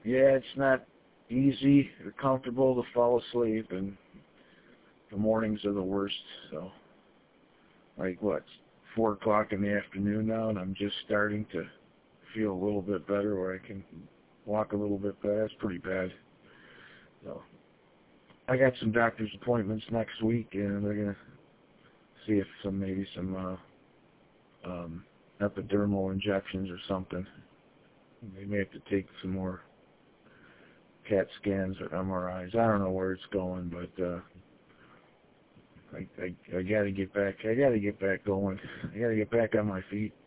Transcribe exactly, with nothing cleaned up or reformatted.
yeah, it's not easy or comfortable to fall asleep, and the mornings are the worst. So, like what, four o'clock in the afternoon now, and I'm just starting to feel a little bit better, where I can walk a little bit better. That's pretty bad. So, I got some doctor's appointments next week, and they're gonna see if some maybe some uh, um, epidermal injections or something. They may have to take some more CAT scans or M R Is. I don't know where it's going, but uh, I, I I gotta get back. I gotta get back going. I gotta get back on my feet.